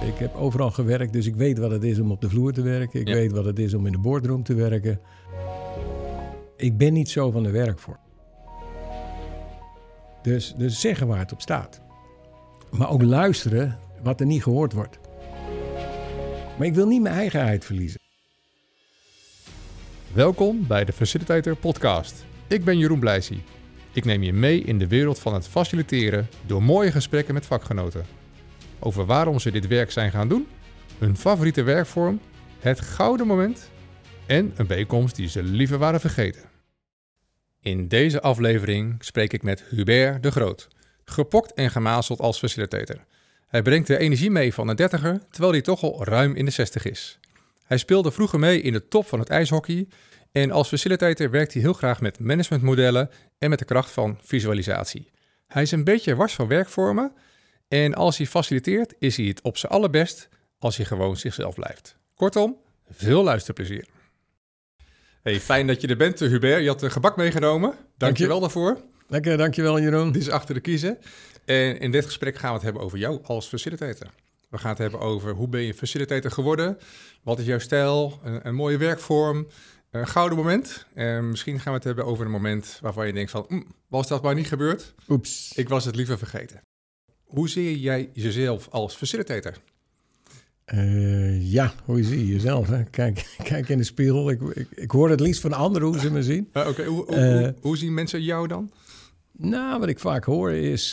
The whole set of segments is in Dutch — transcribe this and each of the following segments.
Ik heb overal gewerkt, dus ik weet wat het is om op de vloer te werken. Ik weet wat het is om in de boardroom te werken. Ik ben niet zo van de werkvorm. Dus zeggen waar het op staat. Maar ook luisteren wat er niet gehoord wordt. Maar ik wil niet mijn eigenheid verliezen. Welkom bij de Facilitator Podcast. Ik ben Jeroen Blijsie. Ik neem je mee in de wereld van het faciliteren door mooie gesprekken met vakgenoten. Over waarom ze dit werk zijn gaan doen, hun favoriete werkvorm, het gouden moment en een bijeenkomst die ze liever waren vergeten. In deze aflevering spreek ik met Hubert de Groot, gepokt en gemazeld als facilitator. Hij brengt de energie mee van een 30er, terwijl hij toch al ruim in de 60 is. Hij speelde vroeger mee in de top van het ijshockey en als facilitator werkt hij heel graag met managementmodellen en met de kracht van visualisatie. Hij is een beetje wars van werkvormen en als hij faciliteert is hij het op zijn allerbest als hij gewoon zichzelf blijft. Kortom, veel luisterplezier. Hey, fijn dat je er bent, Hubert. Je had de gebak meegenomen. Dank je wel daarvoor. Lekker, dankjewel Jeroen. Dit is achter de kiezen. En in dit gesprek gaan we het hebben over jou als facilitator. We gaan het hebben over hoe ben je facilitator geworden? Wat is jouw stijl? Een mooie werkvorm? Een gouden moment? En misschien gaan we het hebben over een moment waarvan je denkt van... was dat maar niet gebeurd? Oeps. Ik was het liever vergeten. Hoe zie jij jezelf als facilitator? Hoe zie je jezelf? Hè? Kijk in de spiegel. Ik hoor het liefst van anderen hoe ze me zien. Oké. Hoe zien mensen jou dan? Nou, wat ik vaak hoor is...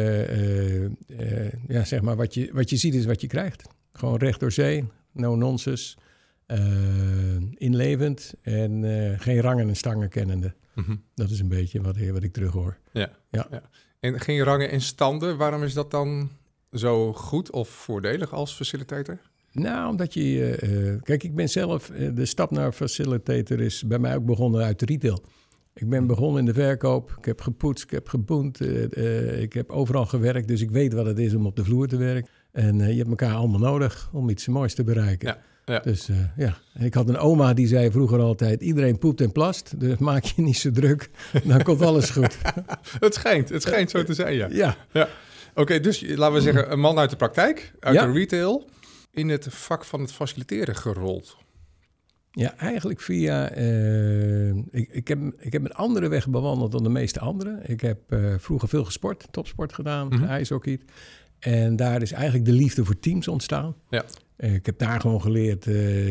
zeg maar, wat je ziet is wat je krijgt. Gewoon recht door zee. No nonsense. Inlevend. En geen rangen en stangen kennende. Mm-hmm. Dat is een beetje wat ik terug hoor. Ja. En geen rangen en standen. Waarom is dat dan zo goed of voordelig als facilitator? Nou, omdat je... kijk, ik ben zelf... de stap naar facilitator is bij mij ook begonnen uit de retail. Ik ben begonnen in de verkoop. Ik heb gepoetst, ik heb geboend. Ik heb overal gewerkt, dus ik weet wat het is om op de vloer te werken. En je hebt elkaar allemaal nodig om iets moois te bereiken. Ja. Dus En ik had een oma die zei vroeger altijd... iedereen poept en plast, dus maak je niet zo druk. Dan komt alles goed. Het schijnt zo te zijn, ja. Oké, dus laten we zeggen een man uit de praktijk, uit de retail... in het vak van het faciliteren gerold. Ja, eigenlijk via... Ik heb een andere weg bewandeld dan de meeste anderen. Ik heb vroeger veel gesport, topsport gedaan, ijshockey. En daar is eigenlijk de liefde voor teams ontstaan. Ja. Ik heb daar gewoon geleerd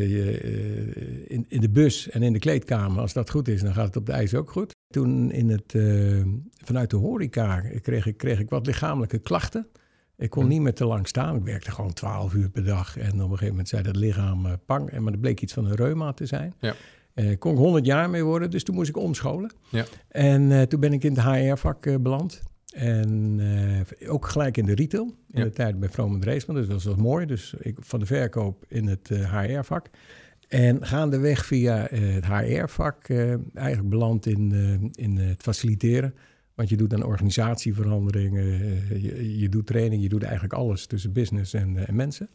in de bus en in de kleedkamer. Als dat goed is, dan gaat het op de ijs ook goed. Toen vanuit de horeca kreeg ik wat lichamelijke klachten. Ik kon niet meer te lang staan. Ik werkte gewoon 12 uur per dag. En op een gegeven moment zei dat lichaam pang. Maar dat bleek iets van een reuma te zijn. Ja. Kon ik 100 jaar mee worden. Dus toen moest ik omscholen. Ja. En toen ben ik in het HR-vak beland. En ook gelijk in de retail. In de tijd bij Vroom & Dreesman. Dus dat was mooi. Dus ik van de verkoop in het HR-vak. En gaandeweg via het HR-vak eigenlijk beland in het faciliteren. Want je doet aan organisatieveranderingen, je doet training, je doet eigenlijk alles tussen business en mensen.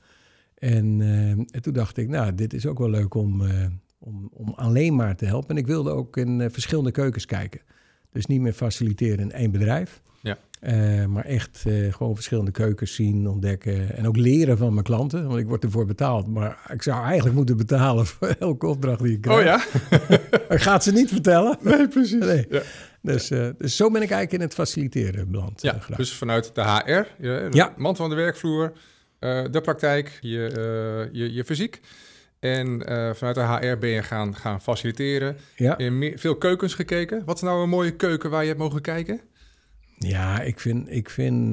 En toen dacht ik, nou, dit is ook wel leuk om alleen maar te helpen. En ik wilde ook in verschillende keukens kijken. Dus niet meer faciliteren in één bedrijf. Ja. Maar echt gewoon verschillende keukens zien, ontdekken. En ook leren van mijn klanten. Want ik word ervoor betaald. Maar ik zou eigenlijk moeten betalen voor elke opdracht die ik krijg. Oh ja? Ik ga het ze niet vertellen. Nee, precies. Nee. Ja. Dus zo ben ik eigenlijk in het faciliteren beland. Ja, dus vanuit de HR, de man van de werkvloer, de praktijk, je fysiek. En vanuit de HR ben je gaan faciliteren. Ja. Veel keukens gekeken. Wat is nou een mooie keuken waar je hebt mogen kijken? Ja, ik vind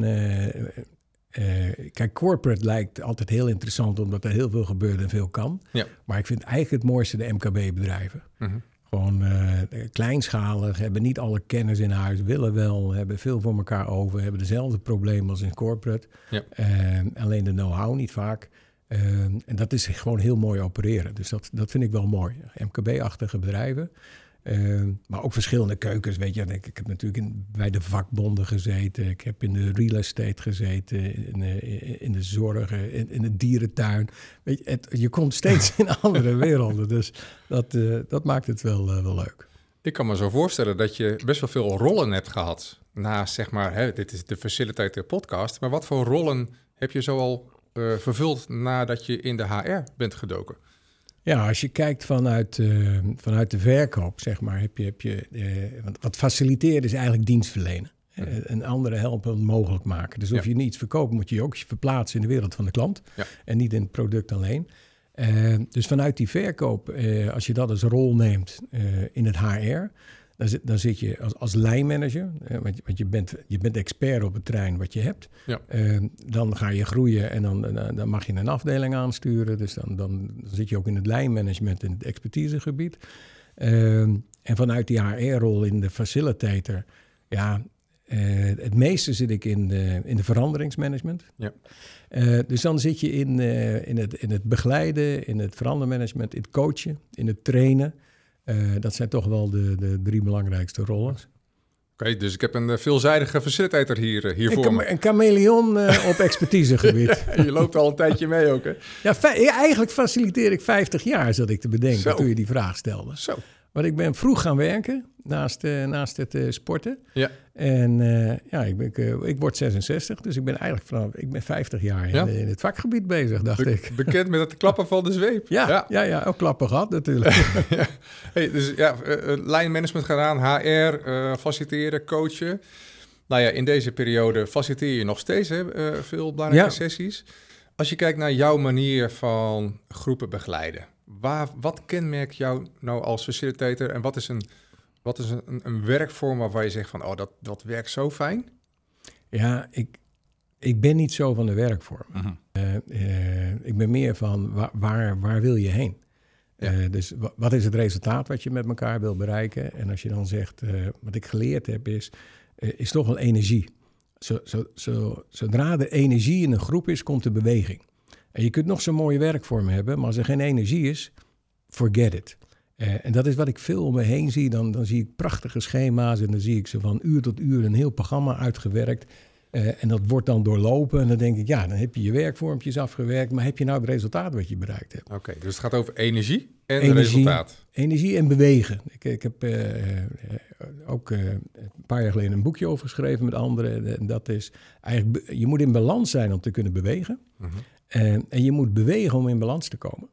kijk, corporate lijkt altijd heel interessant... omdat er heel veel gebeurt en veel kan. Ja. Maar ik vind eigenlijk het mooiste de MKB-bedrijven. Mm-hmm. Gewoon kleinschalig, hebben niet alle kennis in huis, willen wel, hebben veel voor elkaar over, hebben dezelfde problemen als in corporate. Ja. Alleen de know-how niet vaak. En dat is gewoon heel mooi opereren. Dus dat vind ik wel mooi. MKB-achtige bedrijven. Maar ook verschillende keukens, weet je. Ik heb natuurlijk bij de vakbonden gezeten. Ik heb in de real estate gezeten. In de zorg, in de dierentuin. Weet je, je komt steeds in andere werelden. Dus dat maakt het wel leuk. Ik kan me zo voorstellen dat je best wel veel rollen hebt gehad. Naast, zeg maar, dit is de Facilitator podcast. Maar wat voor rollen heb je zo al vervuld nadat je in de HR bent gedoken? Ja, als je kijkt vanuit de verkoop, zeg maar, heb je want wat faciliteren is eigenlijk dienstverlenen. En anderen helpen het mogelijk maken. Dus of je niet verkoopt, moet je ook verplaatsen in de wereld van de klant. Ja. En niet in het product alleen. Dus vanuit die verkoop, als je dat als rol neemt in het HR... Dan zit je als lijnmanager, want je bent expert op het terrein wat je hebt. Ja. Dan ga je groeien en dan mag je een afdeling aansturen. Dus dan zit je ook in het lijnmanagement in het expertisegebied. En vanuit die HR-rol in de facilitator, het meeste zit ik in de veranderingsmanagement. Ja. Dus dan zit je in het begeleiden, in het verandermanagement, in het coachen, in het trainen. Dat zijn toch wel de 3 belangrijkste rollen. Oké, dus ik heb een veelzijdige facilitator hier voor me. Een chameleon op expertisegebied. Je loopt al een tijdje mee ook, hè? Ja, eigenlijk faciliteer ik 50 jaar, zat ik te bedenken toen je die vraag stelde. Zo. Want ik ben vroeg gaan werken naast het sporten. Ja. En ik word 66, dus ik ben eigenlijk ik ben 50 jaar in het vakgebied bezig, dacht ik. Bekend met het klappen van de zweep. Ja, ook klappen gehad natuurlijk. Ja. Hey, dus lijnmanagement gedaan, HR, faciliteren, coachen. Nou ja, in deze periode faciliteer je nog steeds veel belangrijke sessies. Als je kijkt naar jouw manier van groepen begeleiden, wat kenmerkt jou nou als facilitator en wat is een werkvorm waarvan je zegt van, dat werkt zo fijn? Ja, ik ben niet zo van de werkvorm. Mm-hmm. Ik ben meer van waar wil je heen? Ja. Dus wat is het resultaat wat je met elkaar wil bereiken? En als je dan zegt, wat ik geleerd heb is toch wel energie. Zodra er energie in een groep is, komt de beweging. En je kunt nog zo'n mooie werkvorm hebben, maar als er geen energie is, forget it. En dat is wat ik veel om me heen zie. Dan zie ik prachtige schema's en dan zie ik ze van uur tot uur een heel programma uitgewerkt. En dat wordt dan doorlopen en dan denk ik, dan heb je je werkvormpjes afgewerkt, maar heb je nou het resultaat wat je bereikt hebt? Oké, dus het gaat over energie en resultaat. Energie en bewegen. Ik heb ook een paar jaar geleden een boekje over geschreven met anderen. En dat is eigenlijk, je moet in balans zijn om te kunnen bewegen. Mm-hmm. En je moet bewegen om in balans te komen.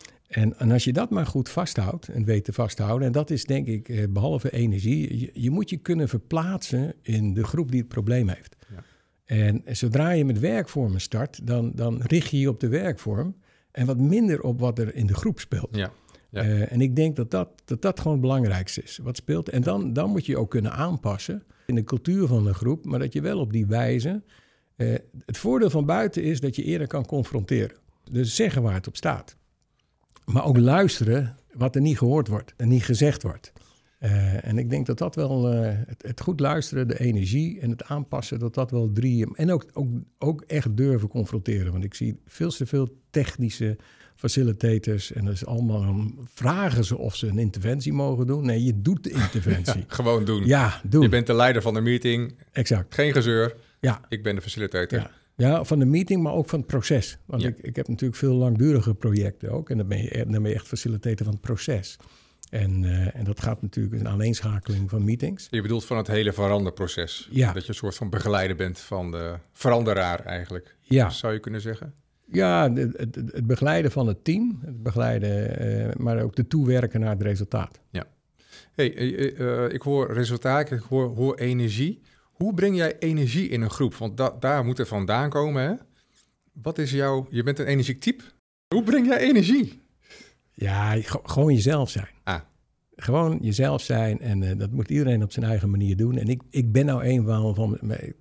En als je dat maar goed vasthoudt en weet te vasthouden, en dat is denk ik, behalve energie, je moet je kunnen verplaatsen in de groep die het probleem heeft. Ja. En zodra je met werkvormen start, dan richt je je op de werkvorm en wat minder op wat er in de groep speelt. Ja. Ja. En ik denk dat gewoon het belangrijkste is, wat speelt. En dan moet je ook kunnen aanpassen in de cultuur van de groep, maar dat je wel op die wijze... het voordeel van buiten is dat je eerder kan confronteren. Dus zeggen waar het op staat. Maar ook luisteren wat er niet gehoord wordt en niet gezegd wordt. En ik denk dat wel het goed luisteren, de energie en het aanpassen, dat wel 3... En ook echt durven confronteren. Want ik zie veel te veel technische facilitators en dat is allemaal vragen ze of ze een interventie mogen doen. Nee, je doet de interventie. Ja, gewoon doen. Ja, doen. Je bent de leider van de meeting. Exact. Geen gezeur. Ja. Ik ben de facilitator. Ja, van de meeting, maar ook van het proces. Want ik heb natuurlijk veel langdurige projecten ook. En dan ben je echt facilitator van het proces. En dat gaat natuurlijk een aaneenschakeling van meetings. Je bedoelt van het hele veranderproces. Ja. Dat je een soort van begeleider bent van de veranderaar eigenlijk. Ja. Zou je kunnen zeggen? Ja, het begeleiden van het team. Het begeleiden, maar ook de toewerken naar het resultaat. Ja. Hey, ik hoor resultaat, ik hoor energie. Hoe breng jij energie in een groep? Want daar moet het vandaan komen, hè? Wat is je bent een energiek type. Hoe breng jij energie? Ja, gewoon jezelf zijn. Gewoon jezelf zijn en dat moet iedereen op zijn eigen manier doen. En ik ben nou een van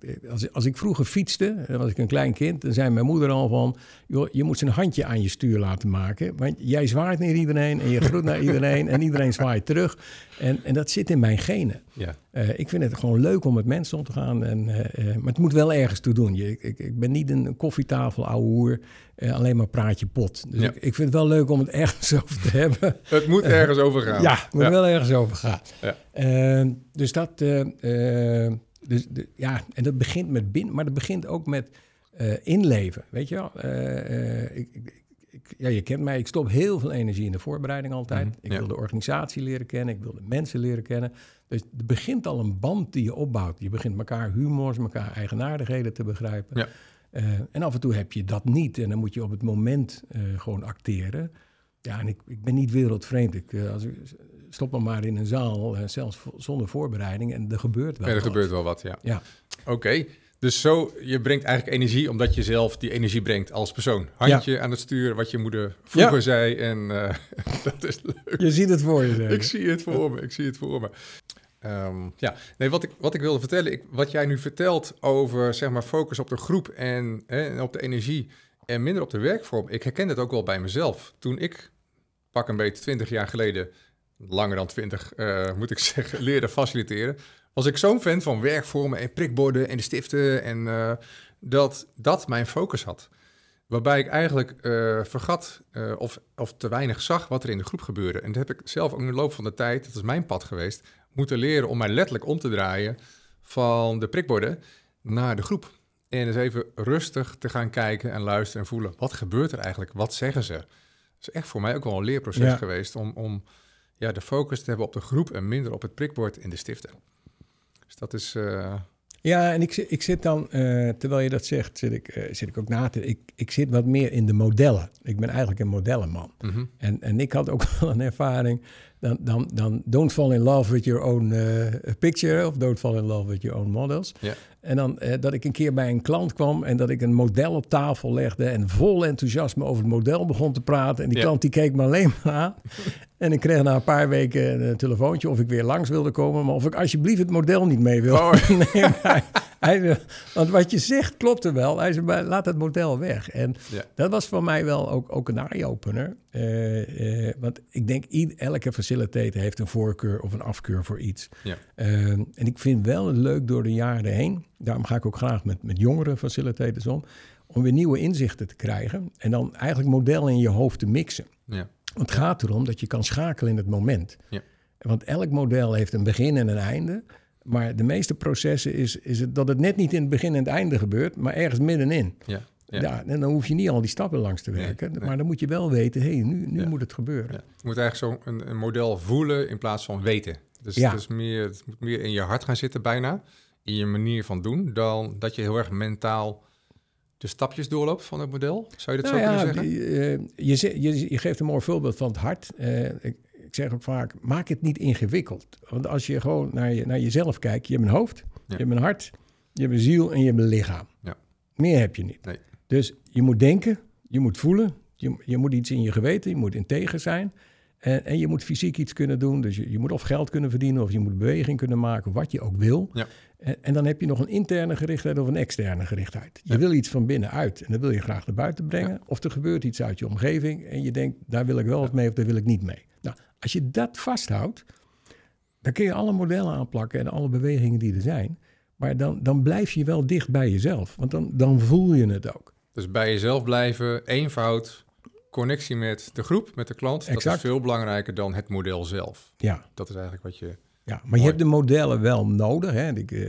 als ik vroeger fietste, dan was ik een klein kind, dan zei mijn moeder al van, joh, je moet een handje aan je stuur laten maken. Want jij zwaait naar iedereen en je groet naar iedereen en iedereen zwaait terug. En dat zit in mijn genen. Ja. Ik vind het gewoon leuk om met mensen om te gaan. Maar het moet wel ergens toe doen. Ik ben niet een koffietafel ouwe hoer, alleen maar praatje pot. Dus ik vind het wel leuk om het ergens over te hebben. Het moet ergens over gaan. Ja, het moet wel ergens over gaan. Ja. Dus dat... en dat begint met binnen, maar dat begint ook met inleven. Weet je wel? Je kent mij, ik stop heel veel energie in de voorbereiding altijd. Mm-hmm. Ik wil de organisatie leren kennen, ik wil de mensen leren kennen. Dus er begint al een band die je opbouwt. Je begint elkaar humors, elkaar eigenaardigheden te begrijpen. Ja. En af en toe heb je dat niet. En dan moet je op het moment gewoon acteren. Ja, en ik ben niet wereldvreemd. Stop me maar in een zaal, zelfs zonder voorbereiding. En er gebeurt wel wat. Gebeurt wel wat, ja. Oké. Dus je brengt eigenlijk energie, omdat je zelf die energie brengt als persoon. Handje aan het stuur, wat je moeder vroeger zei. En dat is leuk. Je ziet het voor je. Ik zie het voor me. Nee, wat ik wilde vertellen, wat jij nu vertelt over zeg maar focus op de groep en op de energie en minder op de werkvorm. Ik herken het ook wel bij mezelf. Toen ik, pak een beetje 20 jaar geleden, langer dan 20 moet ik zeggen, leerde faciliteren, was ik zo'n fan van werkvormen en prikborden en de stiften en dat mijn focus had. Waarbij ik eigenlijk vergat of te weinig zag wat er in de groep gebeurde. En dat heb ik zelf ook in de loop van de tijd, dat is mijn pad geweest, moeten leren om mij letterlijk om te draaien van de prikborden naar de groep. En eens even rustig te gaan kijken en luisteren en voelen. Wat gebeurt er eigenlijk? Wat zeggen ze? Dat is echt voor mij ook wel een leerproces geweest om de focus te hebben op de groep en minder op het prikbord en de stiften. Dus dat is... Ja, en ik zit dan, terwijl je dat zegt, zit ik ook na te... Ik zit wat meer in de modellen. Ik ben eigenlijk een modellenman. Mm-hmm. En ik had ook wel een ervaring. Dan don't fall in love with your own picture... of don't fall in love with your own models. Yeah. En dan dat ik een keer bij een klant kwam... en dat ik een model op tafel legde... en vol enthousiasme over het model begon te praten. En die klant die keek me alleen maar aan... En ik kreeg na een paar weken een telefoontje of ik weer langs wilde komen... maar of ik alsjeblieft het model niet mee wil. Nee, want wat je zegt klopt er wel. Hij zei, laat het model weg. En dat was voor mij wel ook een eye-opener. Want ik denk, elke facilitator heeft een voorkeur of een afkeur voor iets. Ja. En ik vind wel het leuk door de jaren heen... daarom ga ik ook graag met jongere facilitators om weer nieuwe inzichten te krijgen... en dan eigenlijk modellen in je hoofd te mixen. Ja. Want het gaat erom dat je kan schakelen in het moment. Ja. Want elk model heeft een begin en een einde. Maar de meeste processen is het dat het net niet in het begin en het einde gebeurt... maar ergens middenin. Ja. Ja, en dan hoef je niet al die stappen langs te werken. Nee. Maar dan moet je wel weten, nu moet het gebeuren. Ja. Je moet eigenlijk een model voelen in plaats van weten. Dus het moet meer in je hart gaan zitten bijna. In je manier van doen. Dan dat je heel erg mentaal... de stapjes doorloopt van het model? Zou je dat zo kunnen zeggen? Je geeft een mooi voorbeeld van het hart. Ik zeg ook vaak, maak het niet ingewikkeld. Want als je gewoon naar jezelf kijkt... je hebt een hoofd, je hebt een hart, je hebt een ziel en je hebt een lichaam. Ja. Meer heb je niet. Nee. Dus je moet denken, je moet voelen... je moet iets in je geweten, je moet integer zijn... En je moet fysiek iets kunnen doen. Dus je moet of geld kunnen verdienen... of je moet beweging kunnen maken, wat je ook wil. Ja. En dan heb je nog een interne gerichtheid of een externe gerichtheid. Je wil iets van binnenuit en dat wil je graag naar buiten brengen. Ja. Of er gebeurt iets uit je omgeving en je denkt... daar wil ik wel wat mee of daar wil ik niet mee. Nou, als je dat vasthoudt... dan kun je alle modellen aanplakken en alle bewegingen die er zijn. Maar dan blijf je wel dicht bij jezelf. Want dan voel je het ook. Dus bij jezelf blijven, eenvoud... connectie met de groep, met de klant, exact. Dat is veel belangrijker dan het model zelf. Ja. Dat is eigenlijk wat je... Ja, maar je hebt de modellen wel nodig. Hè?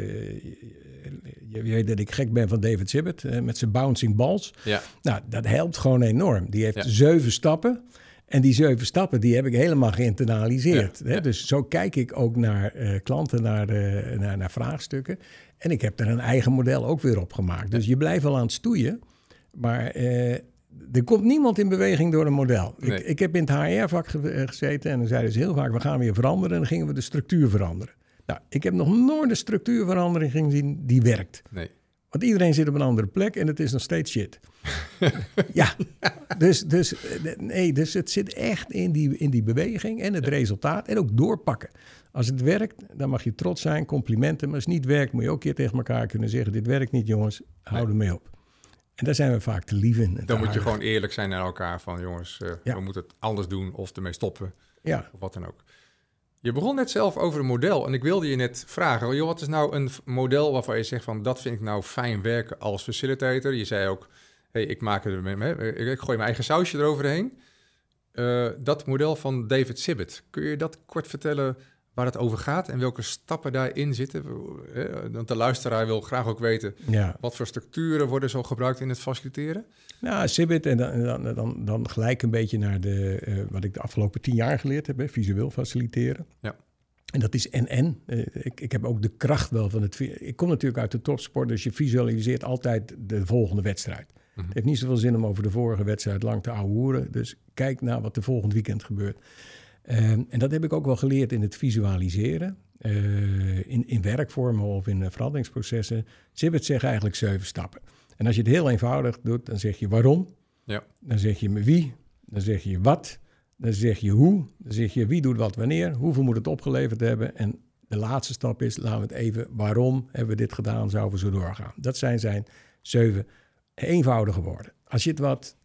Je weet dat ik gek ben van David Sibbett met zijn bouncing balls. Ja. Nou, dat helpt gewoon enorm. Die heeft 7 stappen. En die 7 stappen, die heb ik helemaal geïnternaliseerd. Ja. Hè? Dus zo kijk ik ook naar klanten, naar vraagstukken. En ik heb er een eigen model ook weer op gemaakt. Dus je blijft wel aan het stoeien, maar... er komt niemand in beweging door een model. Nee. Ik heb in het HR-vak gezeten en dan zeiden ze heel vaak... we gaan weer veranderen en dan gingen we de structuur veranderen. Nou, ik heb nog nooit een structuurverandering gezien die werkt. Nee. Want iedereen zit op een andere plek en het is nog steeds shit. Ja, dus het zit echt in die beweging en het resultaat en ook doorpakken. Als het werkt, dan mag je trots zijn, complimenten. Maar als het niet werkt, moet je ook een keer tegen elkaar kunnen zeggen... dit werkt niet, jongens, hou ermee op. En daar zijn we vaak te lief in. Dan moet je gewoon eerlijk zijn naar elkaar van... jongens, we moeten het anders doen of ermee stoppen. Ja. Of wat dan ook. Je begon net zelf over een model. En ik wilde je net vragen... joh, wat is nou een model waarvan je zegt van... dat vind ik nou fijn werken als facilitator. Je zei ook, ik gooi mijn eigen sausje eroverheen. Dat model van David Sibbett. Kun je dat kort vertellen... waar het over gaat en welke stappen daarin zitten? Want de luisteraar wil graag ook weten... wat voor structuren worden zo gebruikt in het faciliteren? Nou, Sibbett en dan gelijk een beetje naar wat ik de afgelopen 10 jaar geleerd heb... visueel faciliteren. Ja. En dat is en. Ik heb ook de kracht wel van het... Ik kom natuurlijk uit de topsport, dus je visualiseert altijd de volgende wedstrijd. Het heeft niet zoveel zin om over de vorige wedstrijd lang te ouwehoeren. Dus kijk naar wat er volgend weekend gebeurt. En dat heb ik ook wel geleerd in het visualiseren. In werkvormen of in veranderingsprocessen. Sibert zegt eigenlijk 7 stappen. En als je het heel eenvoudig doet, dan zeg je waarom. Ja. Dan zeg je met wie. Dan zeg je wat. Dan zeg je hoe. Dan zeg je wie doet wat wanneer. Hoeveel moet het opgeleverd hebben. En de laatste stap is, laten we het even, waarom hebben we dit gedaan, zouden we zo doorgaan. Dat zijn 7 eenvoudige woorden. Als je het wat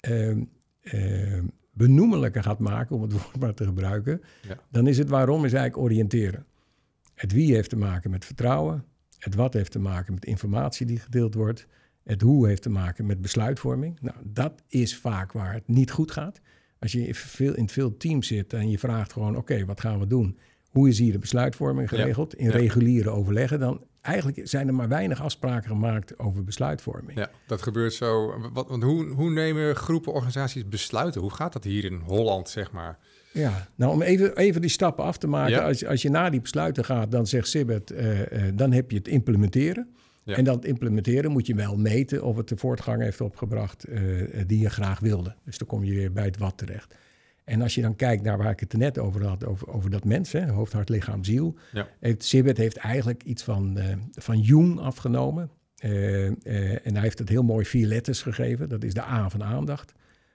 benoemelijker gaat maken, om het woord maar te gebruiken, dan is het waarom is eigenlijk oriënteren. Het wie heeft te maken met vertrouwen. Het wat heeft te maken met informatie die gedeeld wordt. Het hoe heeft te maken met besluitvorming. Nou, dat is vaak waar het niet goed gaat. Als je in veel teams zit en je vraagt gewoon, oké, wat gaan we doen? Hoe is hier de besluitvorming geregeld? In reguliere overleggen, dan eigenlijk zijn er maar weinig afspraken gemaakt over besluitvorming. Ja, dat gebeurt zo. Want hoe nemen groepen, organisaties besluiten? Hoe gaat dat hier in Holland, zeg maar? Ja, nou om even die stappen af te maken. Ja. Als je naar die besluiten gaat, dan zegt Sibert, dan heb je het implementeren. Ja. En dat implementeren moet je wel meten of het de voortgang heeft opgebracht die je graag wilde. Dus dan kom je weer bij het wat terecht. En als je dan kijkt naar waar ik het er net over had, over dat mens, hoofd, hart, lichaam, ziel. Ja. Sibert heeft eigenlijk iets van Jung afgenomen. En hij heeft het heel mooi 4 letters gegeven. Dat is de A van aandacht,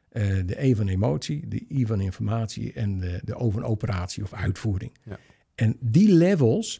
de E van emotie, de I van informatie en de O van operatie of uitvoering. Ja. En die levels,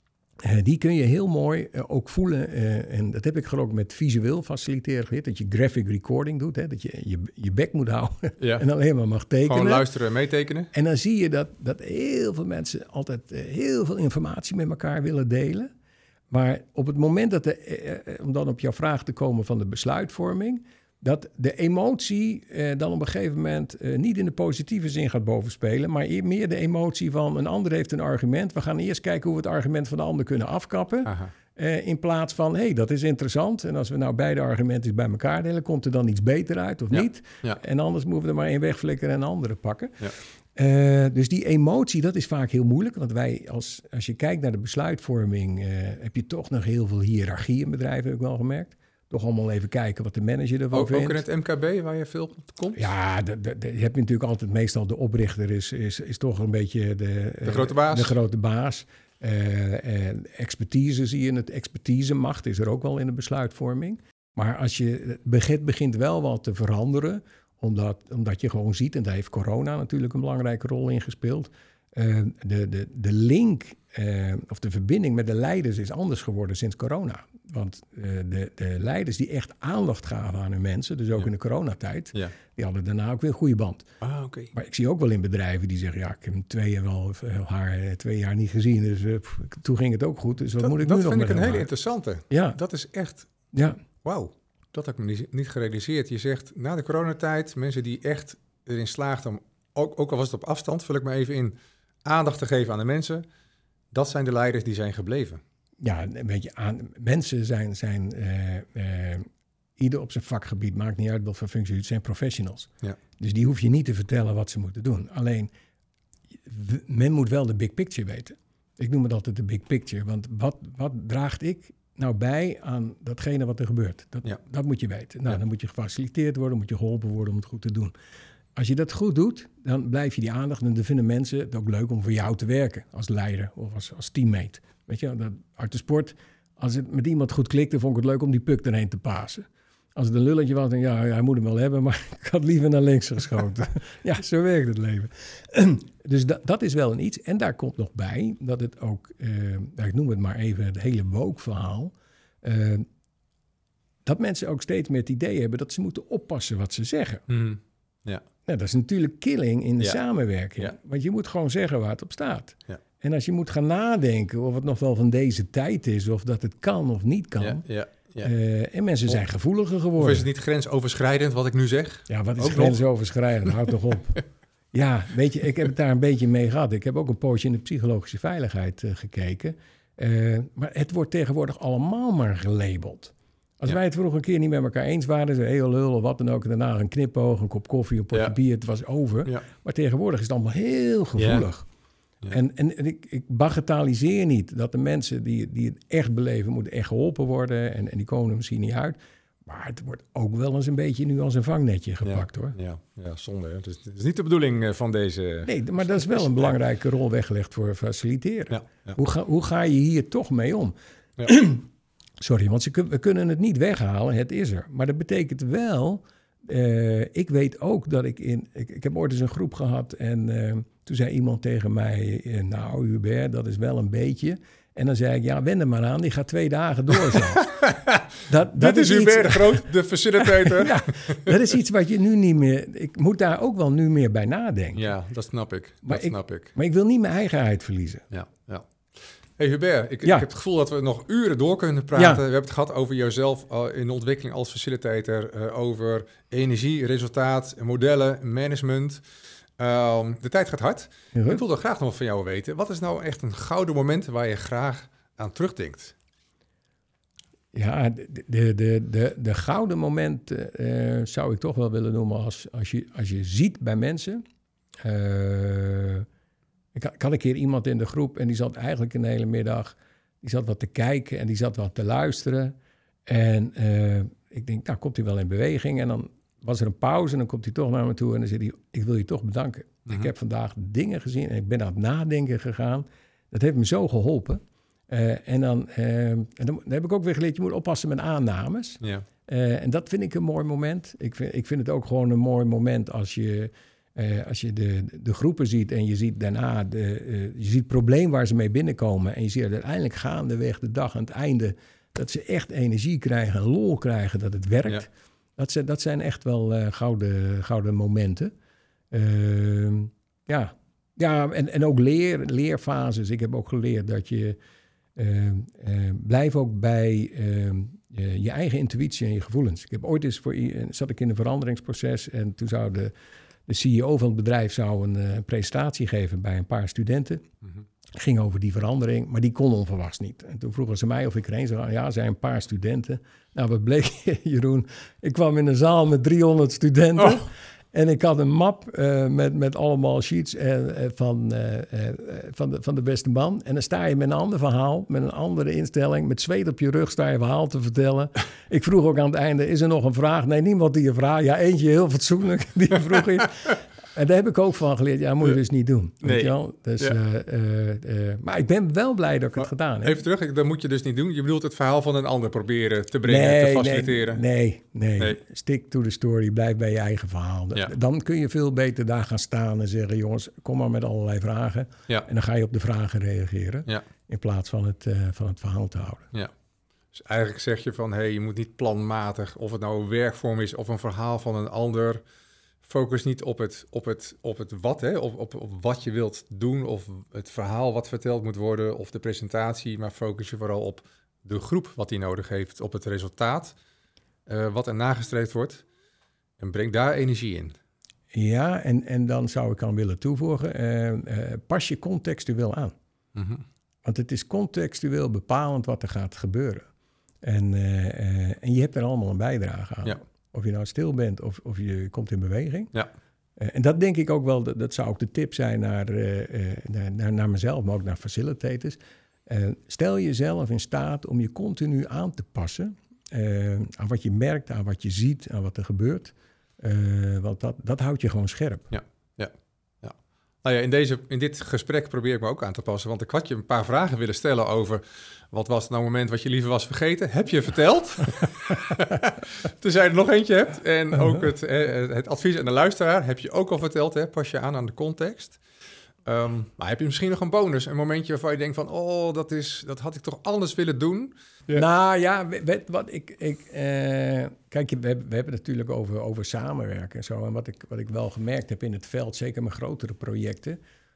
die kun je heel mooi ook voelen. En dat heb ik gewoon ook met visueel faciliteren geleerd. Dat je graphic recording doet. Hè, dat je je bek moet houden en alleen maar mag tekenen. Gewoon luisteren en meetekenen. En dan zie je dat heel veel mensen altijd heel veel informatie met elkaar willen delen. Maar op het moment om dan op jouw vraag te komen van de besluitvorming, dat de emotie dan op een gegeven moment niet in de positieve zin gaat bovenspelen, maar meer de emotie van een ander heeft een argument. We gaan eerst kijken hoe we het argument van de ander kunnen afkappen. In plaats van, dat is interessant. En als we nou beide argumenten bij elkaar delen, komt er dan iets beter uit of niet? Ja. En anders moeten we er maar één wegflikkeren en een andere pakken. Ja. Dus die emotie, dat is vaak heel moeilijk. Want wij, als je kijkt naar de besluitvorming, heb je toch nog heel veel hiërarchie in bedrijven, heb ik wel gemerkt. Toch allemaal even kijken wat de manager ervan vindt. Ook in het MKB waar je veel komt? Ja, je hebt natuurlijk altijd meestal de oprichter is toch een beetje de grote baas. De grote baas. Expertise zie je, het expertisemacht is er ook wel in de besluitvorming. Maar als je begint wel wat te veranderen, omdat je gewoon ziet, en daar heeft corona natuurlijk een belangrijke rol in gespeeld. De link of de verbinding met de leiders is anders geworden sinds corona. Want de leiders die echt aandacht gaven aan hun mensen, dus ook in de coronatijd, die hadden daarna ook weer een goede band. Okay. Maar ik zie ook wel in bedrijven die zeggen, ik heb hem 2 jaar niet gezien, dus toen ging het ook goed. Dus wat moet ik nu nog Dat vind ik een hele maken? interessante. Ja. Dat is echt, wauw, dat heb ik me niet gerealiseerd. Je zegt, na de coronatijd, mensen die echt erin slaagden om, ook al was het op afstand, vul ik me even in, aandacht te geven aan de mensen, dat zijn de leiders die zijn gebleven. Ja, weet je, mensen zijn ieder op zijn vakgebied, maakt niet uit wat voor functie, het zijn professionals. Ja. Dus die hoef je niet te vertellen wat ze moeten doen. Alleen, men moet wel de big picture weten. Ik noem het altijd de big picture, want wat draagt ik nou bij aan datgene wat er gebeurt? Dat moet je weten. Nou, dan moet je gefaciliteerd worden, moet je geholpen worden om het goed te doen. Als je dat goed doet, dan blijf je die aandacht en dan vinden mensen het ook leuk om voor jou te werken als leider of als teammate. Weet je, uit de sport, als het met iemand goed klikte, vond ik het leuk om die puck erheen te pasen. Als het een lulletje was, dan hij moet hem wel hebben, maar ik had liever naar links geschoten. Ja, zo werkt het leven. Dus dat is wel een iets. En daar komt nog bij dat het ook, ik noem het maar even het hele woke-verhaal, dat mensen ook steeds meer het idee hebben dat ze moeten oppassen wat ze zeggen. Ja. Nou, dat is natuurlijk killing in de samenwerking. Ja. Want je moet gewoon zeggen waar het op staat. Ja. En als je moet gaan nadenken of het nog wel van deze tijd is, of dat het kan of niet kan. Ja. En mensen zijn gevoeliger geworden. Of is het niet grensoverschrijdend wat ik nu zeg? Ja, wat is grensoverschrijdend? Houd toch op. Ja, weet je, ik heb het daar een beetje mee gehad. Ik heb ook een poosje in de psychologische veiligheid gekeken. Maar het wordt tegenwoordig allemaal maar gelabeld. Als wij het vroeger een keer niet met elkaar eens waren, zo heel lul of wat dan ook, en daarna een knipoog, een kop koffie, een potje bier, het was over. Ja. Maar tegenwoordig is het allemaal heel gevoelig. Ja. En ik bagatelliseer niet dat de mensen die het echt beleven, moeten echt geholpen worden. En die komen er misschien niet uit. Maar het wordt ook wel eens een beetje nu als een vangnetje gepakt, hoor. Ja, zonde. Hè? Dus het is niet de bedoeling van deze... Nee, maar dat is wel een belangrijke rol weggelegd voor faciliteren. Ja. Hoe ga je hier toch mee om? Ja. Sorry, want we kunnen het niet weghalen, het is er. Maar dat betekent wel... ik weet ook dat ik heb ooit eens een groep gehad en toen zei iemand tegen mij... nou, Hubert, dat is wel een beetje... En dan zei ik, ja, wend er maar aan, die gaat 2 dagen door zo. dat is Hubert de Groot, de facilitator. Ja, dat is iets wat je nu niet meer... Ik moet daar ook wel nu meer bij nadenken. Ja, dat snap ik. Maar ik wil niet mijn eigenheid verliezen. Ja. Hey Hubert, ik heb het gevoel dat we nog uren door kunnen praten. Ja. We hebben het gehad over jouzelf in de ontwikkeling als facilitator. Over energie, resultaat, modellen, management... de tijd gaat hard. Ik wilde graag nog van jou weten. Wat is nou echt een gouden moment waar je graag aan terugdenkt? Ja, de gouden moment zou ik toch wel willen noemen als je ziet bij mensen. Ik had een keer iemand in de groep en die zat eigenlijk een hele middag... die zat wat te kijken en die zat wat te luisteren. En ik denk, nou komt hij wel in beweging en dan... was er een pauze en dan komt hij toch naar me toe en dan zegt hij... ik wil je toch bedanken. Ik heb vandaag dingen gezien en ik ben aan het nadenken gegaan. Dat heeft me zo geholpen. En dan heb ik ook weer geleerd... je moet oppassen met aannames. Ja. En dat vind ik een mooi moment. Ik vind het ook gewoon een mooi moment als je de groepen ziet... en je ziet daarna je ziet het probleem waar ze mee binnenkomen... en je ziet uiteindelijk gaandeweg de dag aan het einde... dat ze echt energie krijgen en lol krijgen, dat het werkt... Ja. Dat zijn echt wel gouden momenten. En ook leerfases. Ik heb ook geleerd dat je... blijf ook bij je eigen intuïtie en je gevoelens. Ik heb ooit eens zat ik in een veranderingsproces... en toen zou de CEO van het bedrijf een presentatie geven bij een paar studenten... Mm-hmm. Ging over die verandering, maar die kon onverwachts niet. En toen vroegen ze mij of ik erheen zou gaan. Ja, er zijn een paar studenten. Nou, wat bleek, Jeroen? Ik kwam in een zaal met 300 studenten. Oh. En ik had een map met allemaal sheets van de beste man. En dan sta je met een ander verhaal, met een andere instelling... met zweet op je rug sta je verhaal te vertellen. Ik vroeg ook aan het einde, is er nog een vraag? Nee, niemand die je vraagt. Ja, eentje heel fatsoenlijk die je vroeg iets. En daar heb ik ook van geleerd. Ja, moet je dus niet doen. Nee. Weet je wel? Dus, maar ik ben wel blij dat ik het gedaan heb. Even terug, dat moet je dus niet doen. Je bedoelt het verhaal van een ander proberen te brengen, te faciliteren. Nee. Stick to the story. Blijf bij je eigen verhaal. Ja. Dan kun je veel beter daar gaan staan en zeggen... jongens, kom maar met allerlei vragen. Ja. En dan ga je op de vragen reageren. Ja. In plaats van het verhaal te houden. Ja. Dus eigenlijk zeg je van... je moet niet planmatig, of het nou een werkvorm is... of een verhaal van een ander... Focus niet op het wat, hè? Op wat je wilt doen... of het verhaal wat verteld moet worden... of de presentatie, maar focus je vooral op de groep... wat die nodig heeft, op het resultaat... wat er nagestreefd wordt... en breng daar energie in. Ja, en dan zou ik aan willen toevoegen... pas je contextueel aan. Mm-hmm. Want het is contextueel bepalend wat er gaat gebeuren. En je hebt er allemaal een bijdrage aan. Ja. Of je nou stil bent of je komt in beweging. Ja. En dat denk ik ook wel, dat zou ook de tip zijn naar mezelf, maar ook naar facilitators. Stel jezelf in staat om je continu aan te passen aan wat je merkt, aan wat je ziet, aan wat er gebeurt. Want dat houdt je gewoon scherp. Ja. Nou ja, in dit gesprek probeer ik me ook aan te passen. Want ik had je een paar vragen willen stellen over... wat was het nou moment wat je liever was vergeten? Heb je verteld? Tenzij je er nog eentje hebt. En ook het advies aan de luisteraar heb je ook al verteld. Hè? Pas je aan de context. Maar heb je misschien nog een bonus? Een momentje waarvan je denkt van... dat had ik toch anders willen doen? Ja. Nou ja, wat kijk, we hebben het natuurlijk over samenwerken en zo. En wat ik wel gemerkt heb in het veld, zeker met grotere projecten...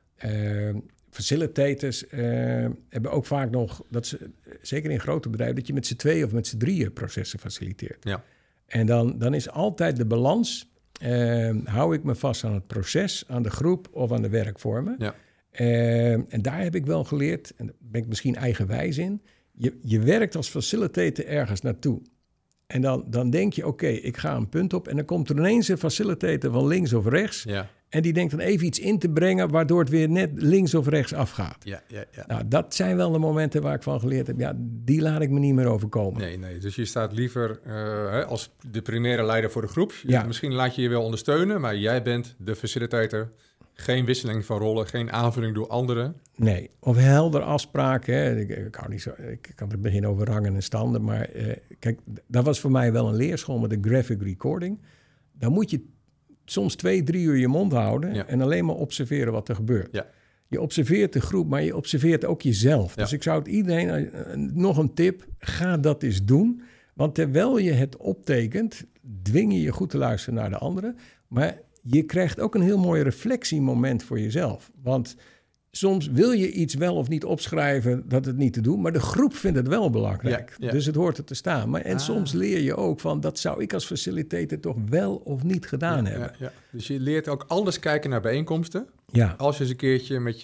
facilitators hebben ook vaak nog, dat ze, zeker in grote bedrijven... dat je met z'n 2 of met z'n 3 processen faciliteert. Ja. En dan is altijd de balans... hou ik me vast aan het proces, aan de groep of aan de werkvormen. Ja. En daar heb ik wel geleerd, en daar ben ik misschien eigenwijs in... Je werkt als facilitator ergens naartoe. En dan denk je, oké, ik ga een punt op... en dan komt er ineens een facilitator van links of rechts... Ja. En die denkt dan even iets in te brengen, waardoor het weer net links of rechts afgaat. Ja. Nou, dat zijn wel de momenten waar ik van geleerd heb. Ja, die laat ik me niet meer overkomen. Nee. Dus je staat liever als de primaire leider voor de groep. Ja. Misschien laat je je wel ondersteunen, maar jij bent de facilitator. Geen wisseling van rollen, geen aanvulling door anderen. Nee, of helder afspraken. Hè. Ik hou niet zo. Ik kan het beginnen over rangen en standen. Maar kijk, dat was voor mij wel een leerschool met de graphic recording. Dan moet je soms 2-3 uur je mond houden en alleen maar observeren wat er gebeurt. Ja. Je observeert de groep, maar je observeert ook jezelf. Ja. Dus ik zou het iedereen, nog een tip, ga dat eens doen. Want terwijl je het optekent, dwing je je goed te luisteren naar de anderen. Maar je krijgt ook een heel mooi reflectiemoment voor jezelf. Want soms wil je iets wel of niet opschrijven dat het niet te doen, maar de groep vindt het wel belangrijk. Ja. Dus het hoort er te staan. En soms leer je ook van, dat zou ik als facilitator toch wel of niet gedaan hebben. Ja. Dus je leert ook anders kijken naar bijeenkomsten. Ja. Als je eens een keertje met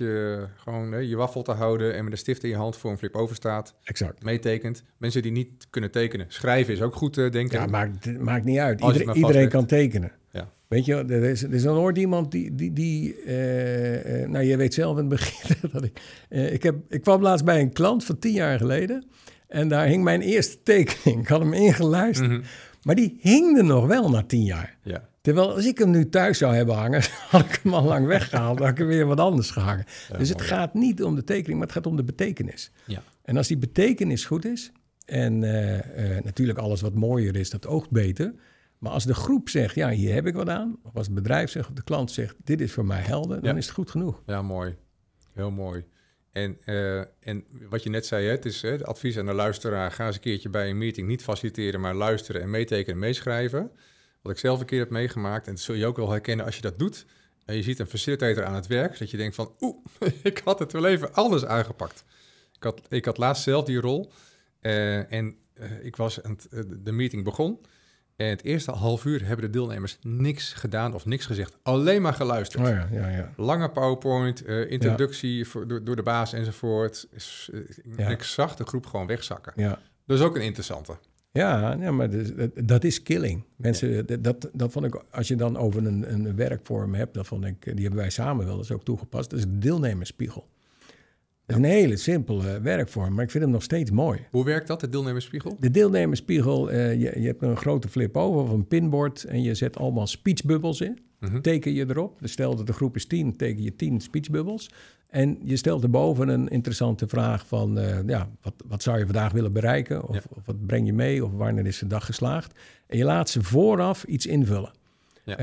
je waffel te houden en met een stift in je hand voor een flip-over staat. Exact. Mensen die niet kunnen tekenen. Schrijven is ook goed, denk ik. Ja, maakt niet uit. Iedereen kan tekenen. Ja. Weet je, er is dan ooit iemand die nou, je weet zelf in het begin dat ik kwam laatst bij een klant van 10 jaar geleden en daar hing mijn eerste tekening. Ik had hem ingeluisterd, maar die hing er nog wel na 10 jaar. Ja. Terwijl als ik hem nu thuis zou hebben hangen, had ik hem al lang weggehaald, had ik er weer wat anders gehangen. Ja, dus het gaat niet om de tekening, maar het gaat om de betekenis. Ja. En als die betekenis goed is, en natuurlijk alles wat mooier is, dat oogt beter. Maar als de groep zegt, ja, hier heb ik wat aan. Of als het bedrijf zegt, of de klant zegt, dit is voor mij helder. Dan is het goed genoeg. Ja, mooi. Heel mooi. En wat je net zei, het is het advies aan de luisteraar. Ga eens een keertje bij een meeting niet faciliteren, maar luisteren en meetekenen en meeschrijven. Wat ik zelf een keer heb meegemaakt. En dat zul je ook wel herkennen als je dat doet. En je ziet een facilitator aan het werk. Dat je denkt van, ik had het wel even anders aangepakt. Ik had laatst zelf die rol. De meeting begon. En het eerste half uur hebben de deelnemers niks gedaan of niks gezegd. Alleen maar geluisterd. Oh ja. Lange PowerPoint, introductie door de baas enzovoort. Ik zag de groep gewoon wegzakken. Ja. Dat is ook een interessante. Ja, maar dat is killing. Mensen, dat vond ik, als je dan over een werkvorm hebt, dat vond ik, die hebben wij samen wel eens ook toegepast. Dat is de deelnemersspiegel. Dat is een hele simpele werkvorm, maar ik vind hem nog steeds mooi. Hoe werkt dat, de deelnemersspiegel? De deelnemersspiegel, je hebt een grote flip-over of een pinboard en je zet allemaal speechbubbels in. Teken je erop. Dus stel dat de groep is 10, teken je 10 speechbubbels. En je stelt erboven een interessante vraag van, wat zou je vandaag willen bereiken? Of wat breng je mee? Of wanneer is de dag geslaagd? En je laat ze vooraf iets invullen. Ja.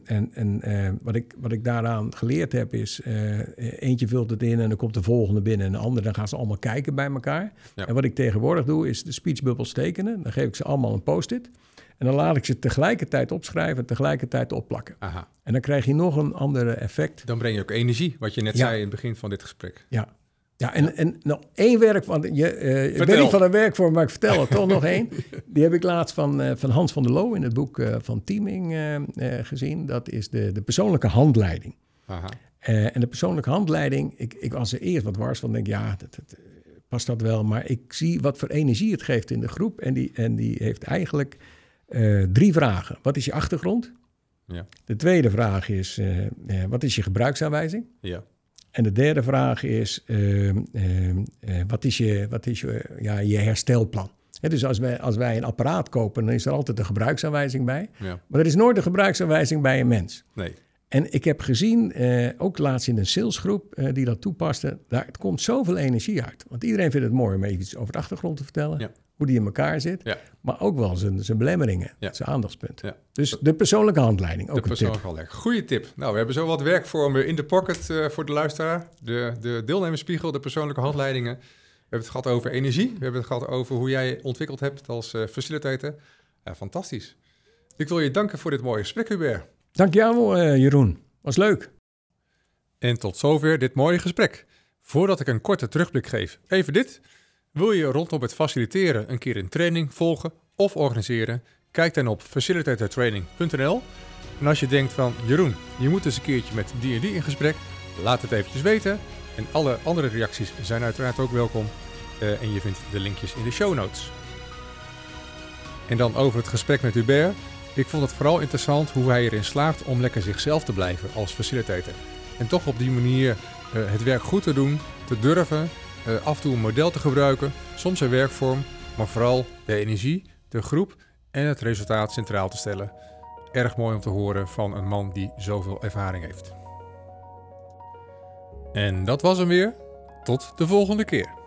Wat ik daaraan geleerd heb is, eentje vult het in en dan komt de volgende binnen en de andere. Dan gaan ze allemaal kijken bij elkaar. Ja. En wat ik tegenwoordig doe is de speechbubbels tekenen. Dan geef ik ze allemaal een post-it. En dan laat ik ze tegelijkertijd opschrijven en tegelijkertijd opplakken. Aha. En dan krijg je nog een ander effect. Dan breng je ook energie, wat je net zei in het begin van dit gesprek. Ja, en nog één werk van... ik ben niet van een werkvorm, maar ik vertel er toch nog één. Die heb ik laatst van Hans van der Loo in het boek van Teaming gezien. Dat is de persoonlijke handleiding. Aha. En de persoonlijke handleiding, ik was er eerst wat wars van. Denk past dat wel? Maar ik zie wat voor energie het geeft in de groep. En die heeft eigenlijk 3 vragen. Wat is je achtergrond? Ja. De tweede vraag is, wat is je gebruiksaanwijzing? Ja. En de derde vraag is, wat is je herstelplan? Dus als wij een apparaat kopen, dan is er altijd een gebruiksaanwijzing bij. Ja. Maar er is nooit een gebruiksaanwijzing bij een mens. Nee. En ik heb gezien, ook laatst in een salesgroep die dat toepaste, het komt zoveel energie uit. Want iedereen vindt het mooi om even iets over de achtergrond te vertellen. Ja. Hoe die in elkaar zit. Ja. Maar ook wel zijn belemmeringen, zijn aandachtspunten. Ja. Dus de persoonlijke handleiding, ook een tip. Goeie tip. Nou, we hebben zo wat werkvormen in de pocket voor de luisteraar. De deelnemersspiegel, de persoonlijke handleidingen. We hebben het gehad over energie. We hebben het gehad over hoe jij ontwikkeld hebt als facilitator. Ja, fantastisch. Ik wil je danken voor dit mooie gesprek, Hubert. Dank jou, Jeroen. Was leuk. En tot zover dit mooie gesprek. Voordat ik een korte terugblik geef, even dit. Wil je rondom het faciliteren een keer een training volgen of organiseren? Kijk dan op facilitatortraining.nl. En als je denkt van, Jeroen, je moet eens een keertje met die en die in gesprek, laat het eventjes weten. En alle andere reacties zijn uiteraard ook welkom. En je vindt de linkjes in de show notes. En dan over het gesprek met Hubert. Ik vond het vooral interessant hoe hij erin slaagt om lekker zichzelf te blijven als facilitator. En toch op die manier het werk goed te doen, te durven, af en toe een model te gebruiken, soms een werkvorm, maar vooral de energie, de groep en het resultaat centraal te stellen. Erg mooi om te horen van een man die zoveel ervaring heeft. En dat was hem weer. Tot de volgende keer.